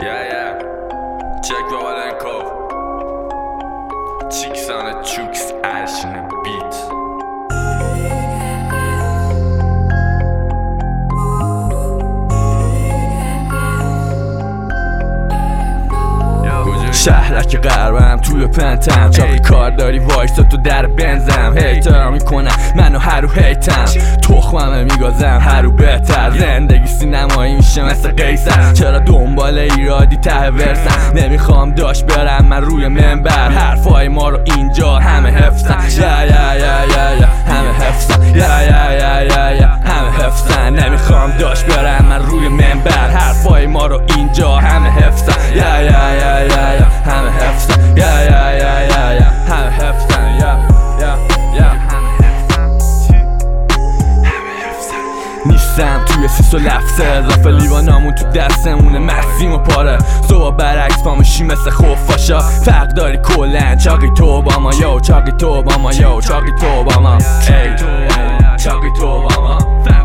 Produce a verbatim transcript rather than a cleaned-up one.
Yeah, yeah. Check Vavalenko. Chicks on a chooks, ash in a beat. شهرک غربم توی پنتم چاقی کار داری وایسا تو در بنزم هیترا میکنم منو هرو هیتم تخممه میگازم هرو بهتر زندگی سینمایی میشه مثل قیصر چرا دنبال ایرادی ته ورسم نمیخوام داشت برم من روی منبر حرفای ما رو اینجا همه حفظن یا یا یا یا یا همه حفظن یا یا یا یا یا همه حفظن نمیخوام داشت برم من روی منبر حرفای ما رو اینجا همه حفظن یا یا یا یا یا همه حفظن یا یا یا یا یا همه حفظن یا یا یا نیستم توی سیس و لفظه اضافه لیوانامون تو دستمونه مسیم و پاره صبح برعکس پاموشی مثل خفاشا فرق داری کلن چاقی تو با ما یو چاقی تو با ما یو چاقی تو با ما ای چاقی تو با ما